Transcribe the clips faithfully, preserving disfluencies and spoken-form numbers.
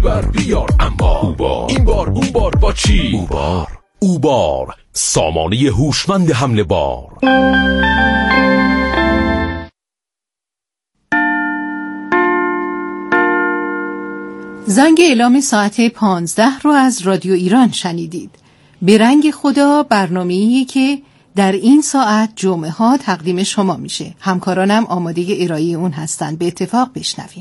بر بیار انبار. اوبار این بار اون بار با چی؟ اوبار اوبار سامانه هوشمند حمل بار. زنگ اعلام ساعت پانزده رو از رادیو ایران شنیدید. به رنگ خدا برنامه‌ایه که در این ساعت جمعه ها تقدیم شما میشه. همکارانم آماده ارائه اون هستن. به اتفاق بشنویم.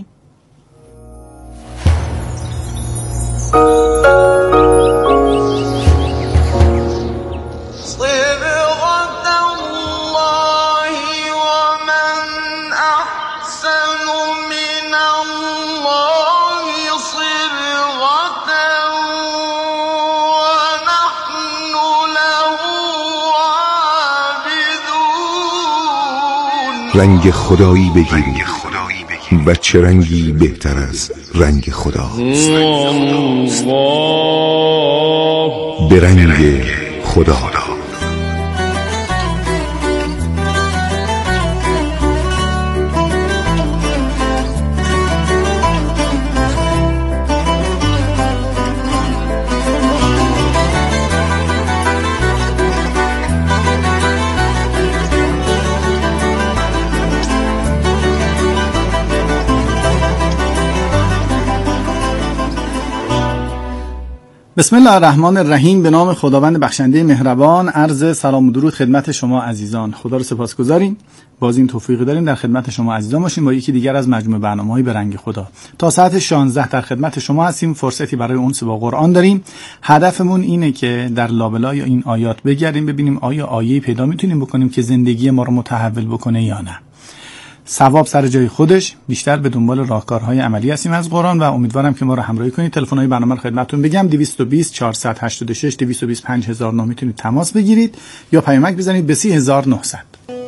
رنگ خدایی بگیر و چه رنگی بهتر از رنگ خدا؟ به رنگ خدا. بسم الله الرحمن الرحیم. به نام خداوند بخشنده مهربان. عرض سلام و درود خدمت شما عزیزان. خدا رو سپاسگزاریم باز این توفیق داریم در خدمت شما عزیزان باشیم با یکی دیگر از مجموعه برنامه‌های به رنگ خدا. تا ساعت شانزده در خدمت شما هستیم. فرصتی برای انس با قرآن داریم. هدفمون اینه که در لابلای این آیات بگردیم ببینیم آیا آیه‌ای پیدا میتونیم بکنیم که زندگی ما رو متحول بکنه یا نه. ثواب سر جای خودش، بیشتر به دنبال راهکارهای عملی هستیم از قرآن و امیدوارم که ما رو همراهی کنید. تلفن‌های برنامه رو خدمتتون بگم: دویست و بیست چهارصد و هشتاد و شش دویست و بیست پنج هزار و نه میتونید تماس بگیرید یا پیامک بزنید به سی هزار و نهصد.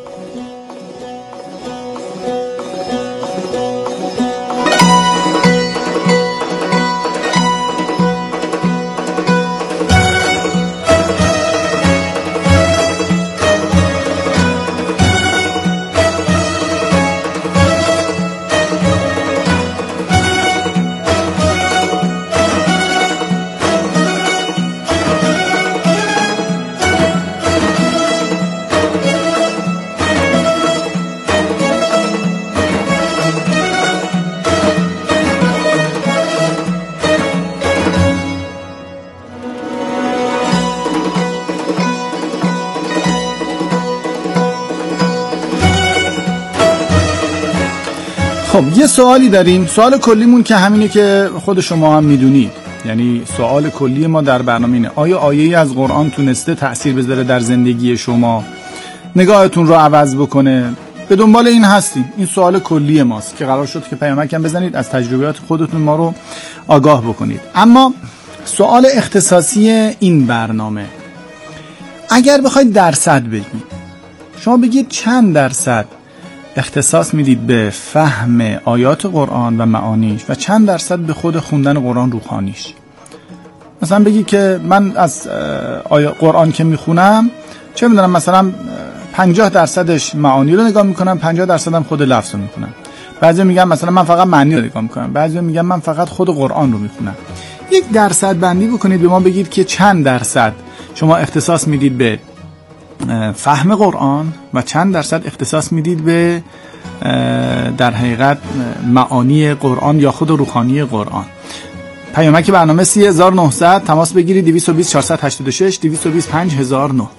خب یه سوالی داریم. سوال کلیمون که همینه که خود شما هم میدونید، یعنی سوال کلی ما در برنامه اینه: آیا آیه‌ای از قرآن تونسته تأثیر بذاره در زندگی شما، نگاهتون رو عوض بکنه؟ به دنبال این هستیم. این سوال کلی ماست که قرار شد که پیامک هم بزنید، از تجربیات خودتون ما رو آگاه بکنید. اما سوال اختصاصی این برنامه، اگر بخواید درصد بگید، شما بگید چند درصد اختصاص میدید به فهم آیات قرآن و معانیش و چند درصد به خود خوندن قرآن روحانیش؟ مثلا بگی که من از آیات قرآن که میخونم چه میدونم مثلا پنجاه درصدش معانی رو نگاه میکنم، پنجاه درصدم خود لفظ رو میخونم. بعضی میگن مثلا من فقط معنی رو نگاه میکنم، بعضی میگن من فقط خود قرآن رو میخونم. یک درصد بندی بکنید، به ما بگید که چند درصد شما اختصاص میدید به فهم قرآن و چند درصد اختصاص میدید به در حقیقت معانی قرآن یا خود روحانی قرآن. پیامک برنامه سی هزار و نهصد، تماس بگیرید دویست و بیست چهارصد و هشتاد و شش دویست و بیست پنج هزار و نه.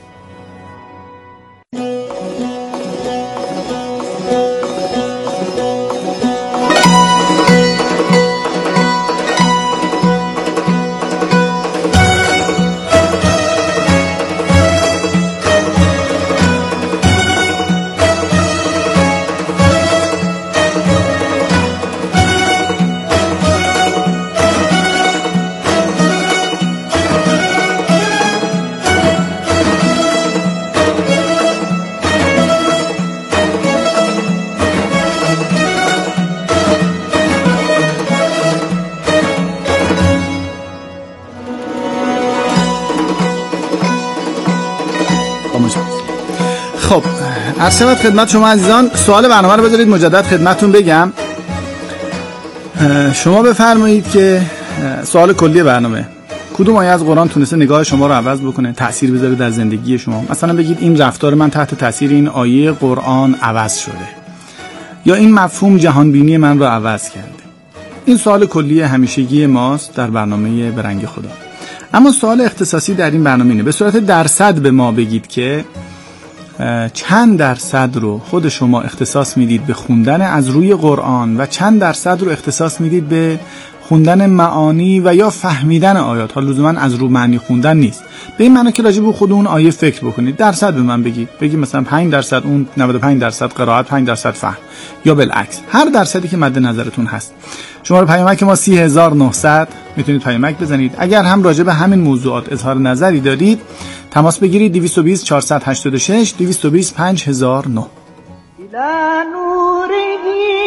خب عرض شود خدمت شما عزیزان، سوال برنامه رو بذارید مجدد خدمتتون بگم. شما بفرمایید که سوال کلی برنامه: کدوم آیه از قرآن تونسته نگاه شما رو عوض بکنه، تأثیر بذاره در زندگی شما؟ مثلا بگید این رفتار من تحت تأثیر این آیه قرآن عوض شده، یا این مفهوم جهان بینی من رو عوض کرده. این سوال کلی همیشگی ماست در برنامه به رنگ خدا. اما سوال اختصاصی در این برنامه اینه: به صورت درصد به ما بگید که چند درصد رو خود شما اختصاص میدید به خوندن از روی قرآن و چند درصد رو اختصاص میدید به خوندن معانی و یا فهمیدن آیات. ها لزوما از رو معنی خوندن نیست، به این معنی که راجع به خود اون آیه فکر بکنید. درصد به من بگید، بگید مثلا پنج درصد اون، نود و پنج درصد قرائت، پنج درصد فهم، یا بالعکس هر درصدی که مد نظرتون هست. شماره پیامک ما سی هزار و نهصد میتونید پیامک بزنید. اگر هم راجع به همین موضوعات اظهار نظری دارید تماس بگیرید: دویست و بیست چهارصد و هشتاد و شش دویست و بیست پنج هزار و نه. إلى نوره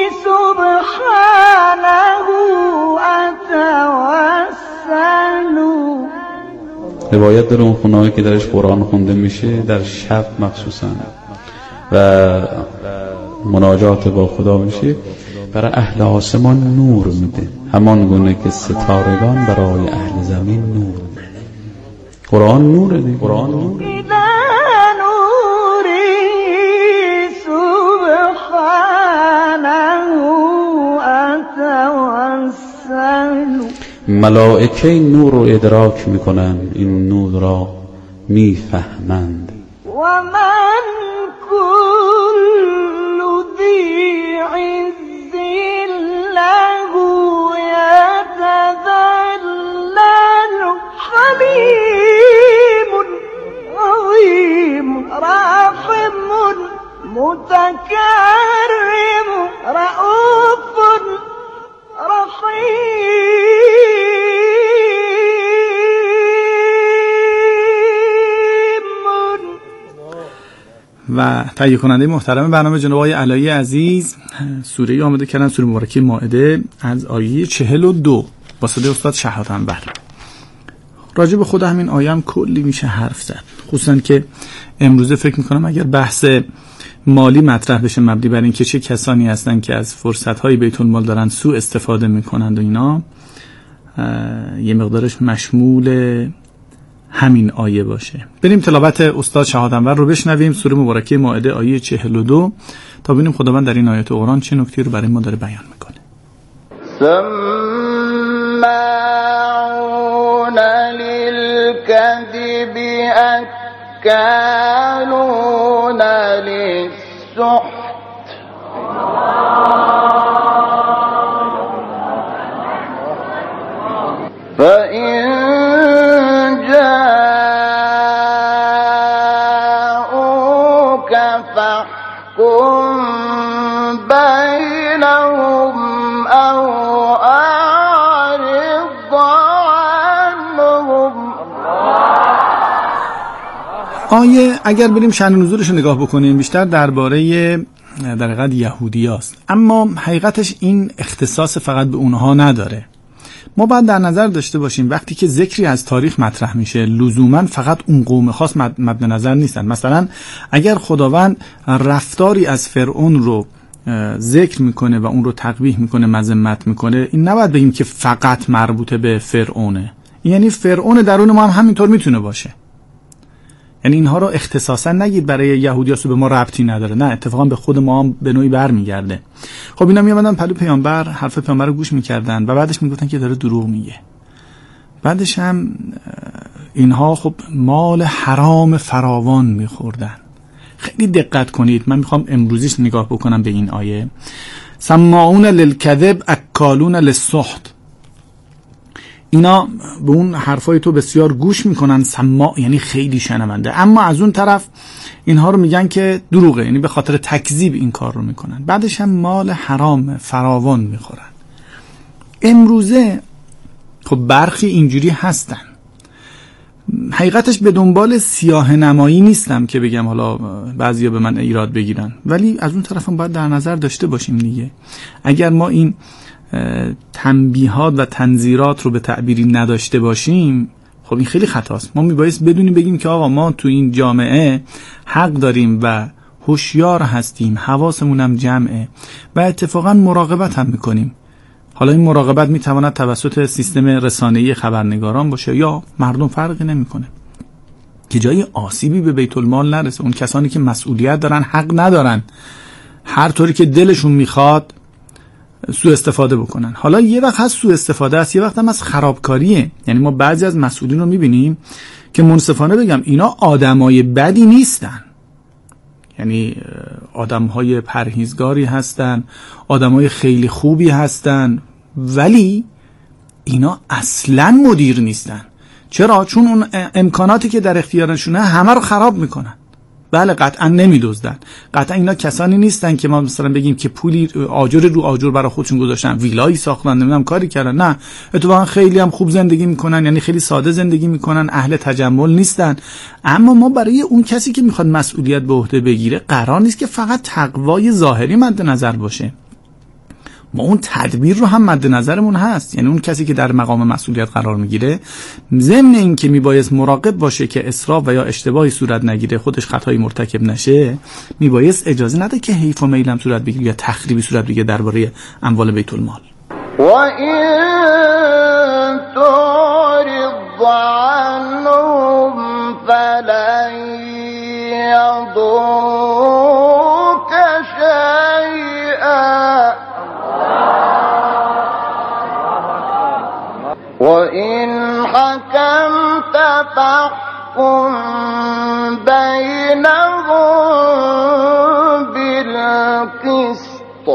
سبحانه أتوسل. روایت داره اون خونه‌ای که درش قرآن خونده میشه در شب مخصوصا و مناجات با خدا میشه، برای اهل آسمان نور میده، همان گونه که ستارگان برای اهل زمین نور میده. قرآن نوره دیگه. قرآن نوره. ملائکه این نور رو ادراک میکنن، این نور را میفهمند. و من کل ذی عز له یتذلل حلیم عظیم رحم متکرم رؤوف رحیم. و تهیه کننده محترم برنامه جناب آقای علایی عزیز سوره‌ای آماده کردن، سوره مبارکه مائده از آیه چهل و دو با صدای استاد شهادت‌انور. راجع به خود همین آیه هم کلی میشه حرف زد، خصوصا که امروزه فکر میکنم اگر بحث مالی مطرح بشه مبنی بر این که چه کسانی هستن که از فرصت‌های بیت المال دارن سوء استفاده میکنند و اینا، یه مقدارش مشمول همین آیه باشه. بریم تلاوت استاد شهادت‌انور رو بشنویم، سوره مبارکه مائده آیه چهل و دو، تا ببینیم خداوند در این آیات قرآن چه نکته رو برای ما داره بیان میکنه. سماعون للكذب اکالون للسحت فإن جاءوك فاحكم بينهم أو أعرض عنهم. آیه اگر بریم شأن نزولش رو نگاه بکنیم بیشتر درباره در حقیقت یهودیاست، اما حقیقتش این اختصاص فقط به اونها نداره. ما باید در نظر داشته باشیم وقتی که ذکری از تاریخ مطرح میشه لزوما فقط اون قوم خاص مد نظر نیستن. مثلا اگر خداوند رفتاری از فرعون رو ذکر میکنه و اون رو تقبیح میکنه، مذمت میکنه، این نباید بگیم که فقط مربوط به فرعونه، یعنی فرعون درون ما هم همینطور میتونه باشه. یعنی اینها رو اختصاصا نگید برای یهودیاست و به ما ربطی نداره، نه، اتفاقا به خود ما هم به نوعی برمیگرده. خب اینا میامدن پلو پیامبر، حرف پیامبر رو گوش میکردن و بعدش میگفتن که داره دروغ میگه. بعدش هم اینها خب مال حرام فراوان میخوردن. خیلی دقت کنید، من میخوام امروزیش نگاه بکنم به این آیه. سماعون للکذب اکالون للسحت. اینا به اون حرفای تو بسیار گوش میکنن، سماع یعنی خیلی شنونده، اما از اون طرف اینها رو میگن که دروغه، یعنی به خاطر تکذیب این کار رو میکنن. بعدش هم مال حرام فراوان میخورن. امروزه خب برخی اینجوری هستن. حقیقتش به دنبال سیاه نمایی نیستم که بگم حالا بعضیا به من ایراد بگیرن، ولی از اون طرف هم باید در نظر داشته باشیم دیگه. اگر ما این تنبیهات و تنذیرات رو به تعبیری نداشته باشیم خب این خیلی خطاست. ما میبایست بدونیم بگیم که آقا ما تو این جامعه حق داریم و هوشیار هستیم، حواسمون هم جمعه و اتفاقا مراقبت هم میکنیم. حالا این مراقبت میتواند توسط سیستم رسانه‌ای خبرنگاران باشه یا مردم، فرقی نمیکنه، که جای آسیبی به بیت المال نرسه. اون کسانی که مسئولیت دارن حق ندارن هر طوری که دلشون میخواد سوء استفاده بکنن. حالا یه وقت هست سوء استفاده است، یه وقت هم از خرابکاریه. یعنی ما بعضی از مسئولین رو میبینیم که منصفانه بگم اینا آدمای بدی نیستن، یعنی آدمهای پرهیزگاری هستن، آدمهای خیلی خوبی هستن، ولی اینا اصلا مدیر نیستن. چرا؟ چون اون امکاناتی که در اختیارشونه همه رو خراب میکنن. بله قطعا نمیدزدن، قطعا اینا کسانی نیستن که ما مثلا بگیم که پولی آجر رو آجر برای خودشون گذاشتن، ویلایی ساختن، نمیدونم کاری کردن. نه، اتفاقا خیلی هم خوب زندگی میکنن، یعنی خیلی ساده زندگی میکنن، اهل تجمل نیستن. اما ما برای اون کسی که میخواد مسئولیت به عهده بگیره قرار نیست که فقط تقوای ظاهری مد نظر باشه، ما اون تدبیر رو هم مد نظرمون هست. یعنی اون کسی که در مقام مسئولیت قرار میگیره ضمن این که میبایست مراقب باشه که اسراف و یا اشتباهی صورت نگیره، خودش خطایی مرتکب نشه، میبایست اجازه نده که حیف و میلم صورت بگیره یا تخریبی صورت بگیره درباره اموال بیت المال. و این تعرض عنهم فلن یضروک شیئا وَإِنْ حَكَمْتَ فَاحْكُمْ بَيْنَهُمْ بِالْقِسْطِ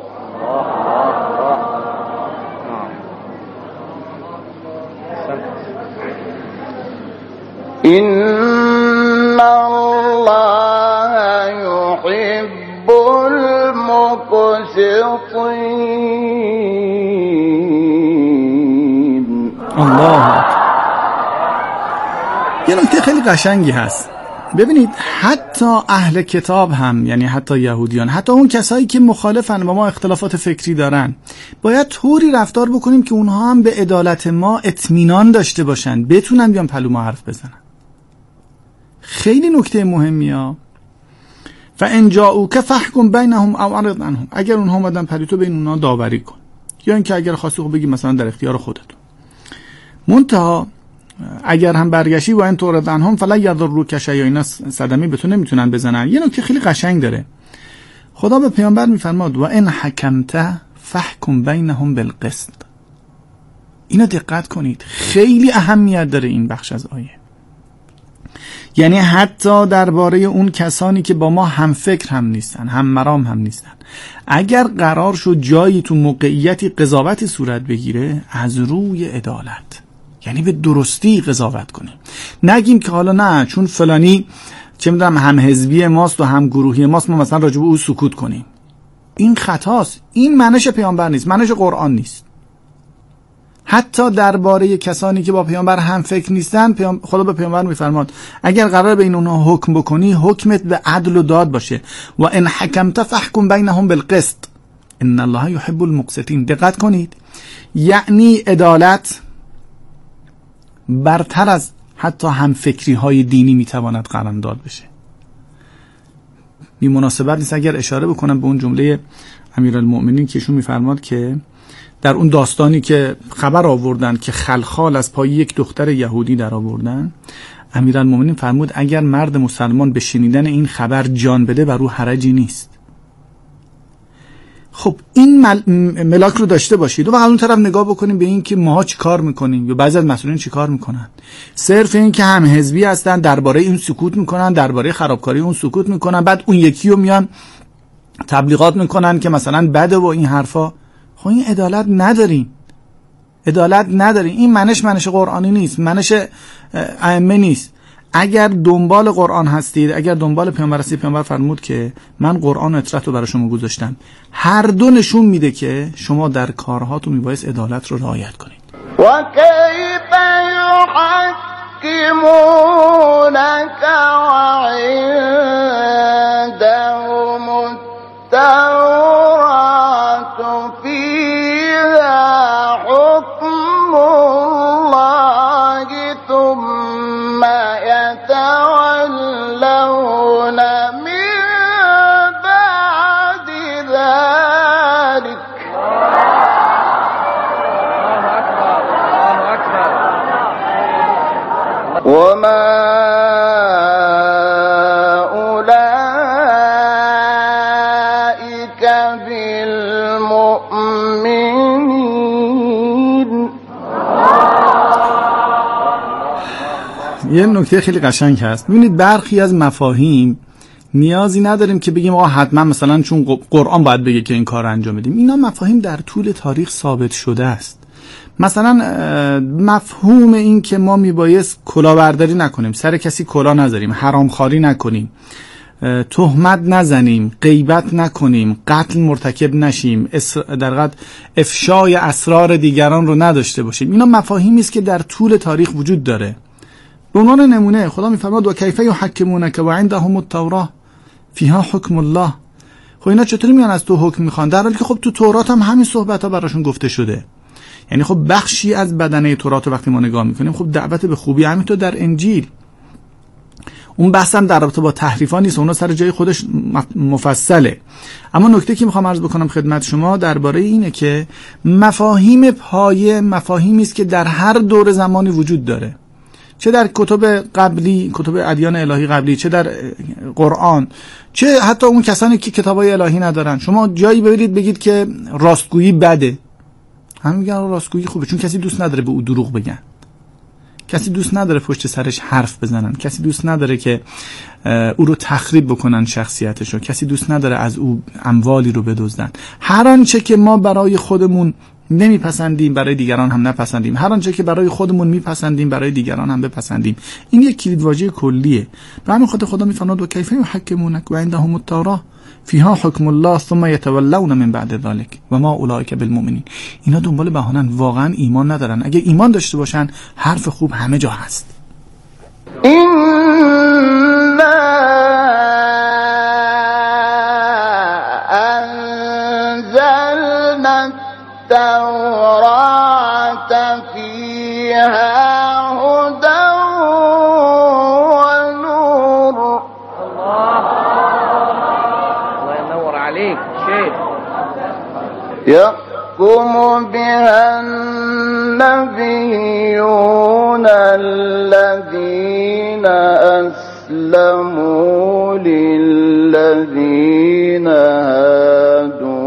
إِنَّ اللَّهَ يُحِبُّ الْمُقْسِطِينَ. الله. یه نکته خیلی قشنگی هست. ببینید حتی اهل کتاب هم، یعنی حتی یهودیان، حتی اون کسایی که مخالفن با ما اختلافات فکری دارن، باید طوری رفتار بکنیم که اونها هم به عدالت ما اطمینان داشته باشن، بتونن بیان پلو ما حرف بزنن. خیلی نکته مهمیه. فَإِنْ جَاءُوكَ فَاحْكُمْ بَيْنَهُمْ أَوْ أَعْرِضْ عَنْهُمْ. اگر اونها اومدن پلو تو بین اونها داوری کن، یا اینکه اگر خواستی خب بگی مثلا در اختیار خودتون. منتها اگر هم برگشتی و این تعرض عنهم فلا یضروک شیئا، اینا صدمه به تو نمیتونن بزنن. یه نکته خیلی قشنگ داره. خدا به پیامبر میفرماد و ان حکمت فاحکم بینهم بالقسط. اینا دقت کنید، خیلی اهمیت داره این بخش از آیه. یعنی حتی درباره اون کسانی که با ما هم فکر هم نیستن، هم مرام هم نیستن، اگر قرار شد جایی تو موقعیتی قضاوتی صورت بگیره، از روی عدالت، یعنی به درستی قضاوت کنیم. نگیم که حالا نه چون فلانی چه میدونم هم حزبی ماست و هم گروهی ماست ما مثلا راجع به او سکوت کنیم. این خطاست. این منش پیامبر نیست، منش قرآن نیست. حتی درباره کسانی که با پیامبر هم فکر نیستن، پیام... خدا به پیامبر میفرماد اگر قرار بین اونها حکم بکنی، حکمت به عدل و داد باشه. و ان حکمت فاحکم بینهم بالقسط ان الله یحب المقسطین. دقت کنید، یعنی عدالت برتر از حتی هم فکری های دینی میتواند قلمداد بشه. بی مناسبت نیست اگر اشاره بکنم به اون جمله امیرالمؤمنین که ایشون میفرماد که در اون داستانی که خبر آوردن که خلخال از پای یک دختر یهودی در آوردن، امیرالمؤمنین فرمود اگر مرد مسلمان به شنیدن این خبر جان بده بر او حرجی نیست. خب این مل... ملاک رو داشته باشید و بعد اون طرف نگاه بکنیم به این که ماها چی کار میکنیم یا بعضی از مسئولین چی کار میکنن. صرف این که هم حزبی هستن درباره این سکوت میکنن، درباره خرابکاری اون سکوت میکنن، بعد اون یکی رو میان تبلیغات میکنن که مثلا بده و این حرفا. خب این عدالت نداریم، عدالت نداریم. این منش منش قرآنی نیست، منش ائمه نیست. اگر دنبال قرآن هستید، اگر دنبال پیامبر هستید، پیامبر فرمود که من قرآن و اطرت رو برای شما گذاشتم. هر دو نشون میده که شما در کارهاتون میبایست عدالت رو رعایت کنید. و کیف یحکمونک و عندهم التوراة فیها حکم الله ثم يتولون من بعد ذلك وما أولئك بالمؤمنين. یه نکته خیلی قشنگ هست. ببینید برخی از مفاهیم نیازی نداریم که بگیم آقا حتما مثلا چون قرآن باید بگه که این کار انجام بدیم. اینا مفاهیم در طول تاریخ ثابت شده است. مثلا مفهوم این که ما میبایست کلاهبرداری نکنیم، سر کسی کلاه نذاریم، حرامخواری نکنیم، تهمت نزنیم، غیبت نکنیم، قتل مرتکب نشیم، در واقع افشای اسرار دیگران رو نداشته باشیم. اینا مفاهیمی است که در طول تاریخ وجود داره. به عنوان نمونه خدا میفرماد و کیف یحکمونک و عندهم التوراة فیها حکم الله. خب اینا چطوری میان از تو حکم میخوان در حالی که خب تو تورات هم همین صحبت ها براشون گفته شده. یعنی خب بخشی از بدنه تورات رو وقتی ما نگاه میکنیم خب دعوت به خوبی همینطور در انجیل. اون بحث هم در رابطه با تحریفا نیست، اونا سر جای خودش مفصله. اما نکته که میخوام عرض بکنم خدمت شما درباره اینه که مفاهیم پایه مفاهیمی است که در هر دور زمانی وجود داره، چه در کتب قبلی، کتب ادیان الهی قبلی، چه در قرآن، چه حتی اون کسانی که کتابای الهی ندارن. شما جایی ببرید بگید که راستگویی بده، هم میگن راستگویی خوبه، چون کسی دوست نداره به او دروغ بگن، کسی دوست نداره پشت سرش حرف بزنن، کسی دوست نداره که او رو تخریب بکنن شخصیتشو، کسی دوست نداره از او اموالی رو بدزدن. هر آنچه که ما برای خودمون نمیپسندیم برای دیگران هم نپسندیم، هر آنچه که برای خودمون میپسندیم برای دیگران هم بپسندیم. این یک کلیدواژه کلیه. به همین خاطر خدا میفرماد و کیف یحکمونک و عندهم التوراة فیها حکم الله ثم یتولون من بعد ذلک و ما اولئک بالمؤمنین. اینا دنبال بهانن، واقعا ایمان ندارن. اگه ایمان داشته باشن حرف خوب همه جا هست. التوراة فيها هدى ونور. الله الله ينور عليك شيخ. يحكم بها النبيون الذين أسلموا للذين هادوا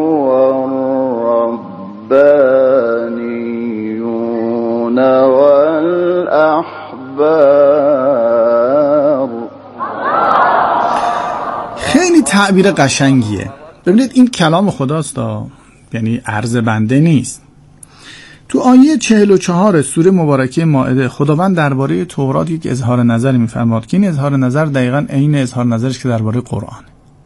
الربانيون والأحبار. خیلی تعبیر قشنگیه. ببینید این کلام خداست، یعنی عرض بنده نیست. تو آیه چهل و چهار سوره مبارکه مائده خداوند درباره تورات یک اظهار نظری می‌فرماد که این اظهار نظر دقیقاً عین اظهار نظرش که درباره قرآن.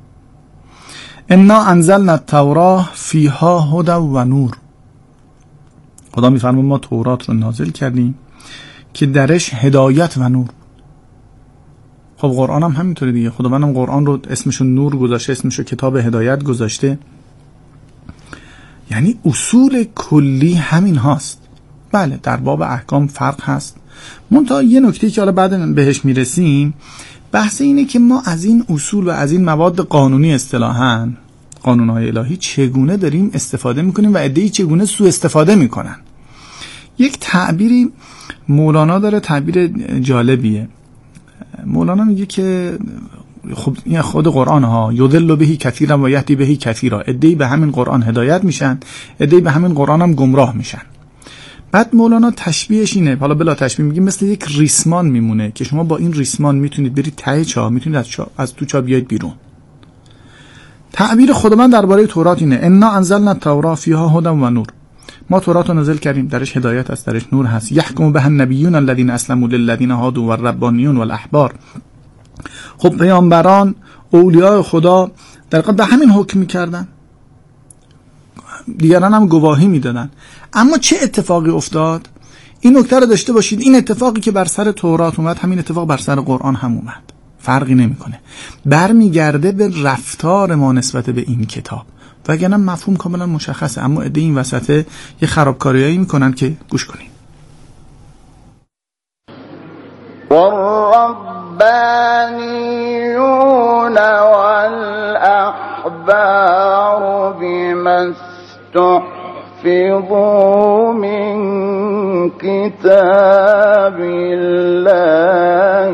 انا انزلنا التوراة فیها هدی و نور. خدا می‌فرماد ما تورات رو نازل کردیم که درش هدایت و نور. خب قرآن هم همینطوره دیگه. خداوند هم قرآن رو اسمشو نور گذاشته، اسمشو کتاب هدایت گذاشته. یعنی اصول کلی همین هاست. بله در باب احکام فرق هست. منتها یه نکته که حالا بعد بهش میرسیم، بحث اینه که ما از این اصول و از این مواد قانونی اصطلاحاً قانونهای الهی چگونه داریم استفاده میکنیم و عده‌ای چگونه سوء استفاده میکنن. یک تعبیری مولانا داره، تعبیر جالبیه. مولانا میگه که خب این خود قرآن ها یضل بهی کثیرا و یهدی بهی کثیرا، عده‌ای به همین قرآن هدایت میشن، عده‌ای به همین قرآن هم گمراه میشن. بعد مولانا تشبیهش اینه، حالا بلا تشبیه میگه مثل یک ریسمان میمونه که شما با این ریسمان میتونید برید ته چاه، میتونید از, چا... از تو چاه بیاید بیرون. تعبیر خداوند درباره تورات اینه انا انزلنا التوراة فیها هدی و نور. ما تورات رو نازل کردیم، درش هدایت است، درش نور هست. یحکم بها النبیون الذین اسلموا للذین هادوا والربانیون والاحبار. خب پیامبران، اولیاء خدا در واقع به همین حکم می‌کردن، دیگران هم گواهی میدادن. اما چه اتفاقی افتاد؟ این نکته رو داشته باشید، این اتفاقی که بر سر تورات اومد همین اتفاق بر سر قرآن هم اومد، فرقی نمیکنه، برمیگرده به رفتار ما نسبت به این کتاب. وگرنه مفهوم کاملا مشخصه، اما عده این وسطه یه خرابکاریایی میکنن که گوش کنین. والربانیون والاحبار بما استحفظوا من كتاب الله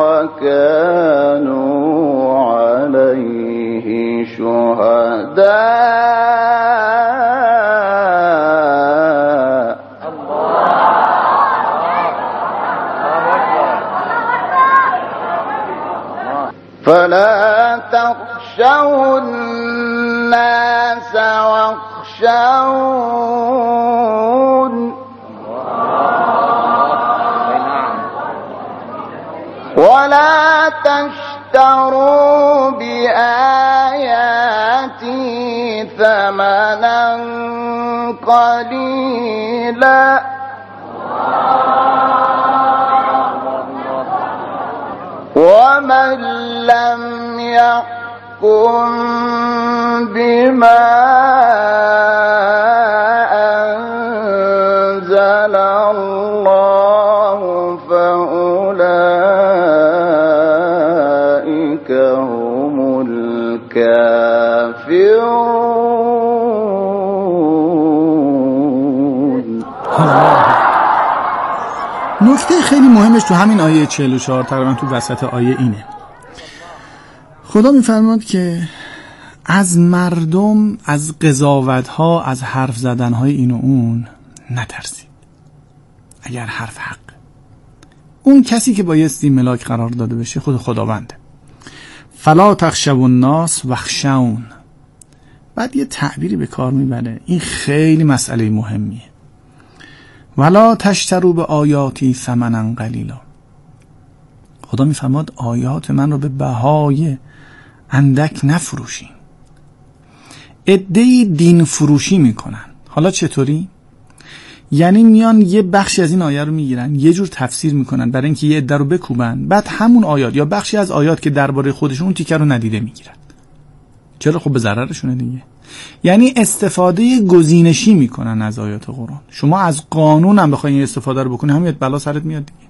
وكانوا عليه شهداء فلا تخشوا الناس واخشون ولا تشتروا بآياتي ثمنا قليلا ومن لم يحكم بما أنزل الله فأولئك هم الكافرون. نکته خیلی مهمش تو همین آیه چهل و چهار تقریبا تو وسط آیه اینه. خدا میفرماد که از مردم، از قضاوت‌ها، از حرف زدن‌های این و اون نترسید. اگر حرف حق، اون کسی که بایستی ملاک قرار داده بشه خود خداونده. فلا تخشوا الناس واخشون. بعد یه تعبیری به کار میبره، این خیلی مسئله مهمیه. ولا تشتروا به آیاتی ثمنا قلیلا. خدا میفرماد آیات من رو به بهای اندک نفروشین. عده‌ای دین فروشی میکنن. حالا چطوری؟ یعنی میان یه بخشی از این آیه رو میگیرن، یه جور تفسیر میکنن برای اینکه یه عده رو بکوبن، بعد همون آیات یا بخشی از آیات که درباره خودشون اون تیکه رو ندیده میگیرن. چرا؟ خب به ضررشونه دیگه. یعنی استفاده گزینشی میکنن از آیات قرآن. شما از قانون هم بخوای این استفاده رو بکنی همین بلا سرت میاد دیگه.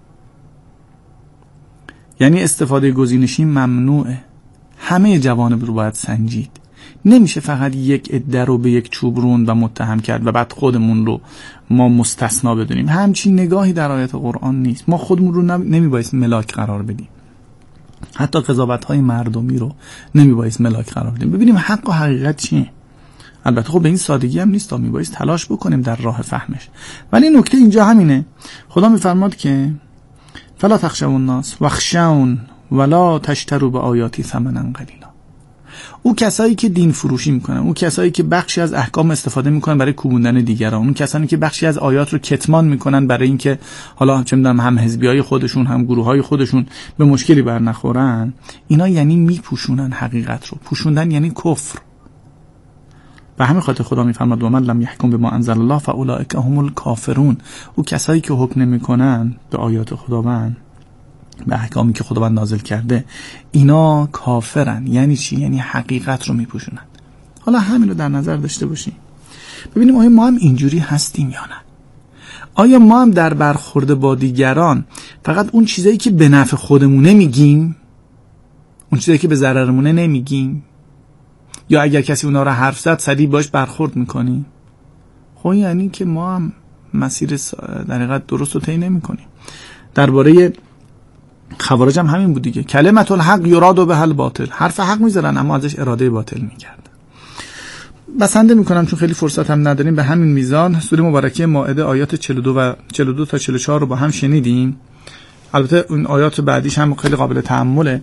یعنی استفاده گزینشی ممنوعه. همه جوانب رو باید سنجید. نمیشه فقط یک عده رو به یک چوب روند و متهم کرد و بعد خودمون رو ما مستثنا بدونیم. همچین نگاهی در آیات قرآن نیست. ما خودمون رو نمیبایست ملاک قرار بدیم. حتی قضاوت‌های مردمی رو نمیبایست ملاک قرار بدیم. ببینیم حق و حقیقت چیه. البته خب به این سادگی هم نیست، میبایست تلاش بکنیم در راه فهمش. ولی نکته اینجا همینه. خدا میفرماد که فلا تخشوا الناس واخشون ولا تشتروا بآیاتی ثمنا قلیلا. او کسایی که دین فروشی میکنن، او کسایی که بخشی از احکام استفاده میکنن برای کوبوندن دیگران، اون کسانی که بخشی از آیات رو کتمان میکنن برای اینکه حالا چه میدونم هم حزبیای خودشون هم گروههای خودشون به مشکلی بر نخورن، اینا یعنی میپوشونن حقیقت رو. پوشوندن یعنی کفر. و همین خاطر خدا میفرماد و من لم یحکم بما انزل الله فاولئک هم الکافرون. او کسایی که حکم نمیکنن به آیات خداوند، به احکامی که خداوند نازل کرده، اینا کافرن. یعنی چی؟ یعنی حقیقت رو میپوشونن. حالا همین رو در نظر داشته باشیم. ببینیم آیا ما هم اینجوری هستیم یا نه. آیا ما هم در برخورد با دیگران فقط اون چیزایی که به نفع خودمونه میگیم، اون چیزایی که به ضررمونه نمیگیم، یا اگر کسی اونا رو حرف زد سریع باش برخورد میکنیم؟ خب یعنی که ما هم مسیر در حقیقت درست رو طی نمیکنیم. درباره خوارج هم همین بود دیگه. کلمت الحق یراد به الباطل. حرف حق میذارن اما ازش اراده باطل میکردن. بسنده میکنم چون خیلی فرصت هم نداریم به همین میزان سوره مبارکه مائده آیات چهل و دو و چهل و دو تا چهل و چهار رو با هم شنیدیم. البته اون آیات بعدیش هم خیلی قابل تأمله.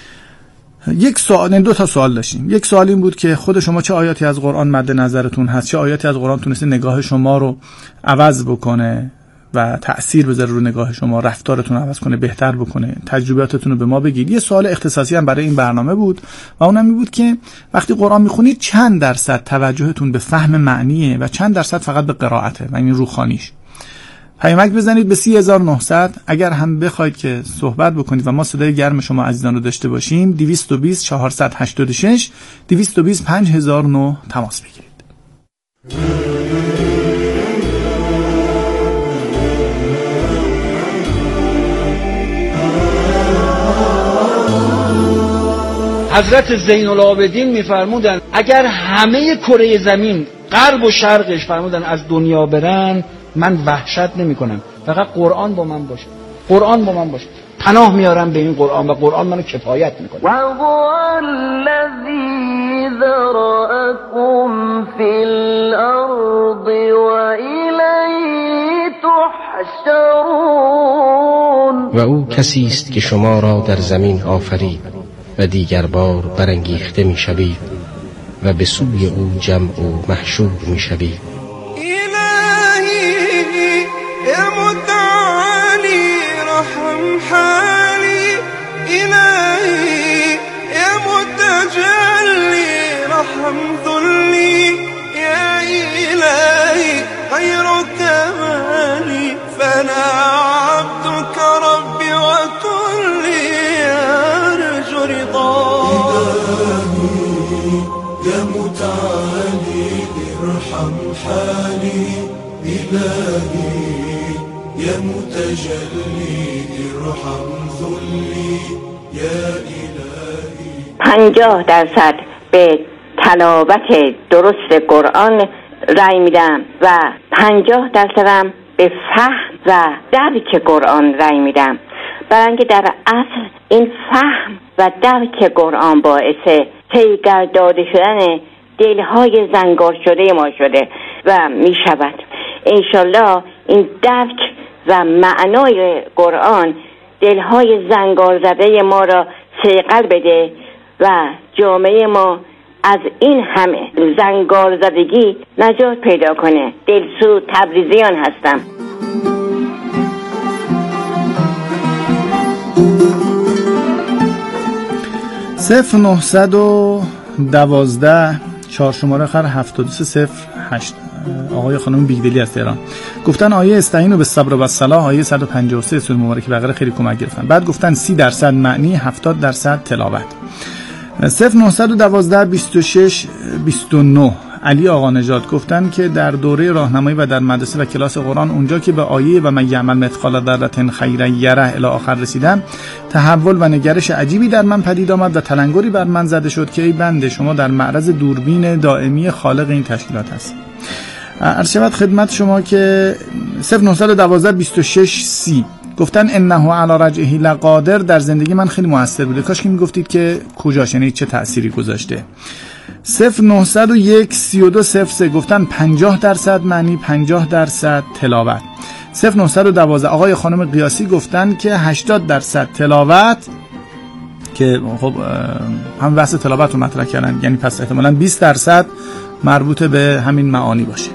یک سوال، دو تا سوال داشتیم. یک سوال این بود که خود شما چه آیاتی از قرآن مد نظرتون هست، چه آیاتی از قرآن تونسته نگاه شما رو عوض بکنه و تأثیر بذاره رو نگاه شما، رفتارتون عوض کنه، بهتر بکنه، تجربیاتتون رو به ما بگید. یه سوال اختصاصی هم برای این برنامه بود و اونم این بود که وقتی قرآن میخونید چند درصد توجهتون به فهم معنیه و چند درصد فقط به قرائته و این روخانیش. پیامک بزنید به سی هزار و نهصد. اگر هم بخواید که صحبت بکنید و ما صدای گرم شما عزیزان رو داشته باشیم، دویست و بیست چهارصد و هشتاد و شش دویست و بیست پنج هزار و نه تماس بگیرید. حضرت زین العابدین میفرمودن اگر همه کره زمین غرب و شرقش فرمودن از دنیا برن، من وحشت نمی کنم، فقط قرآن با من باشه، قرآن با من باشه. پناه میارم به این قرآن و قرآن منو کفایت میکنه. و هو الذی ذرأکم فی الارض و الیه تحشرون. و او کسی است که شما را در زمین آفرید و دیگر بار برانگیخته میشوید و به سوی او جمع و محشور میشوید. حالي إلهي يا متجلي رحم ذلي يا إلهي غير كمالي فأنا عبدك ربي وكلي أرجو رضاك. إلهي يا متعالي ارحم حالي إلهي يا متجلي ارحم ذلي يا إلهي. پنجاه درصد به تلاوت درست قرآن رأی میدم و پنجاه درصدم به فهم و درک قرآن رأی میدم، برای اینکه در اصل این فهم و درک قرآن باعث پیگرد داده شدن دلهای زنگار شده ما شده و میشود. انشالله این درک و معنای قرآن دلهای زنگار زده ما را صیقل بده و جامعه ما از این همه زنگار زدگی نجات پیدا کنه. دلسوز تبریزیان هستم. صفر نهصد و دوازده چهار شماره خر هفتاد و سه صفر هشت آقای خانم بیگدلی از تهران گفتن آیه استعینوا بالصبر و الصلاة آیه صد و پنجاه و سه سوره مبارکه بقره خیلی کمک گرفتن. بعد گفتن سی درصد معنی هفتاد درصد تلاوت. صفر نهصد و دوازده بیست و شش بیست و نه علی آقا نژاد گفتن که در دوره راهنمایی و در مدرسه و کلاس قرآن اونجا که به آیه و من یعمل مثقال ذره خیرا یره الی آخر رسیدم تحول و نگرش عجیبی در من پدید آمد و تلنگری بر من زده شد که ای بنده شما در معرض دوربین دائمی خالق این تشکیلات هست. عرض شود خدمت شما که صفر نهصد و دوازده بیست و شش سی گفتن انه علی رجعه لقادر در زندگی من خیلی موثر بوده. کاش که میگفتید که کجاش، یعنی چه تأثیری گذاشته. صفر نهصد و یک سی و دو صفر سه گفتن پنجاه درصد معنی پنجاه درصد تلاوت. صفر نهصد و دوازده آقای خانم قیاسی گفتن که هشتاد درصد تلاوت، که خب هم بحث تلاوت رو مطرح کردن، یعنی پس احتمالاً بیست درصد مربوط به همین معانی باشه.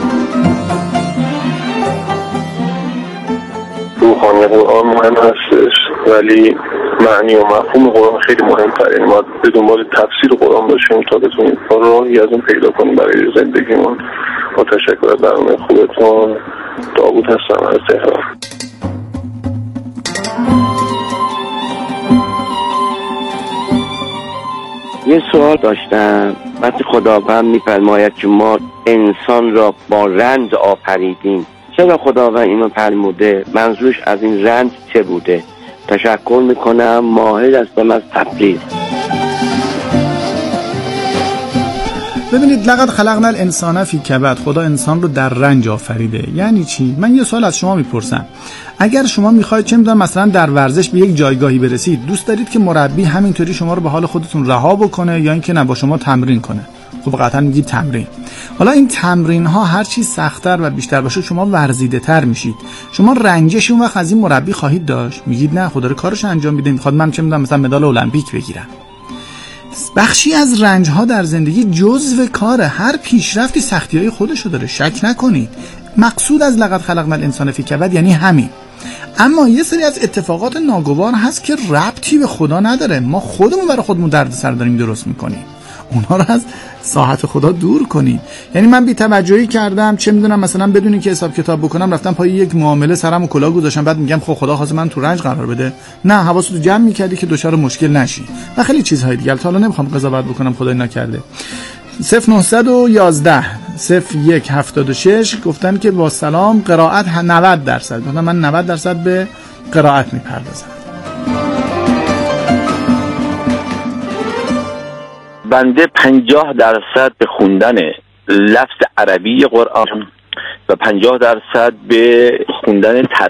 روحانی قرآن مهم هستش ولی معنی و مفهوم قرآن خیلی مهم‌تره. یعنی ما به دنبال تفسیر قرآن باشیم تا بتونیم راهی از اون پیدا کنیم برای زندگیمون. با تشکر از برنامه خوبتون. داوود هستم از تهران. یه سوال داشتم. وقتی خداوند می‌فرماید که ما انسان را با رنج آفریدیم، چرا خداوند اینو فرموده؟ منظورش از این رنج چه بوده؟ تشکر میکنم. ماهر هستم از تبریز. ببینید لقد خلقنا الانسان فی کبد، خدا انسان رو در رنج آفریده. یعنی چی؟ من یه سوال از شما میپرسم. اگر شما میخواید چه میدونم مثلا در ورزش به یک جایگاهی برسید، دوست دارید که مربی همینطوری شما رو به حال خودتون رها بکنه یا اینکه نه با شما تمرین کنه؟ خب قطعا میگید تمرین. حالا این تمرین ها هر چی سخت‌تر و بیشتر باشه شما ورزیده تر میشید. شما رنجش اون وقت از این مربی خواهید داشت؟ میگید نه، خدا رو کارش انجام میده، میخواد من چه میدونم مثلا مدال المپیک بگیرم. بخشی از رنج ها در زندگی جزو کاره. هر پیشرفتی سختی‌های خودشو داره، شک نکنید. مقصود از لقد خلقنا الانسان فی کبد یعنی همین. اما یه سری از اتفاقات ناگوار هست که ربطی به خدا نداره. ما خودمون برای خودمون دردسر داریم درست میکنیم. اونها رو از ساحت خدا دور کنیم. یعنی من بی توجهی کردم، چه میدونم مثلا بدون که حساب کتاب بکنم رفتم پای یک معامله سرمو کلاه گذاشتم، بعد میگم خب خدا خواست من تو رنج قرار بده. نه، حواستو جمع میکردی که دچار مشکل نشی و خیلی چیزهای دیگه. حالا نمیخوام قضاوت بکنم، خدای نکرده. صفر نهصد و یازده صفر یک هفتاد و شش گفتن که با سلام قرائت نود درصد. گفتن من نود درصد به قرائت میپردازم. بنده پنجاه درصد به خوندن لفظ عربی قرآن، و پنجاه درصد به خوندن